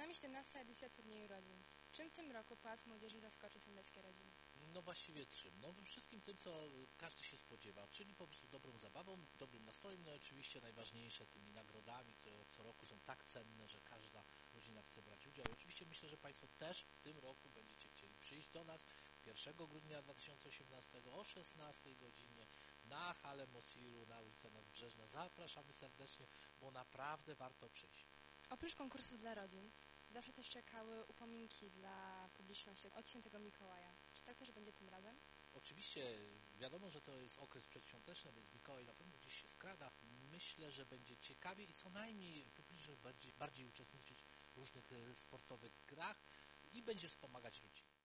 nami 17. edycja turnieju rodzin. Czym w tym roku Pałac Młodzieży zaskoczy sądeckie rodziny? No właściwie czym? No wszystkim tym, co każdy się spodziewa, czyli po prostu dobrą zabawą, dobrym nastrojem, no i oczywiście najważniejsze tymi nagrodami, które co roku są tak cenne, że każda rodzina chce brać udział. I oczywiście myślę, że Państwo też w tym roku będziecie chcieli przyjść do nas 1 grudnia 2018 o 16 godzinie na halę Mosiru na ulicę Nadbrzeżna. Zapraszamy serdecznie, bo naprawdę warto przyjść. Oprócz konkursów dla rodzin, zawsze też czekały upominki dla publiczności od świętego Mikołaja. Czy tak też będzie tym razem? Oczywiście wiadomo, że to jest okres przedświąteczny, więc Mikołaj na pewno gdzieś się skrada. Myślę, że będzie ciekawie i co najmniej publiczność bardziej uczestniczyć w różnych sportowych grach i będzie wspomagać ludzi.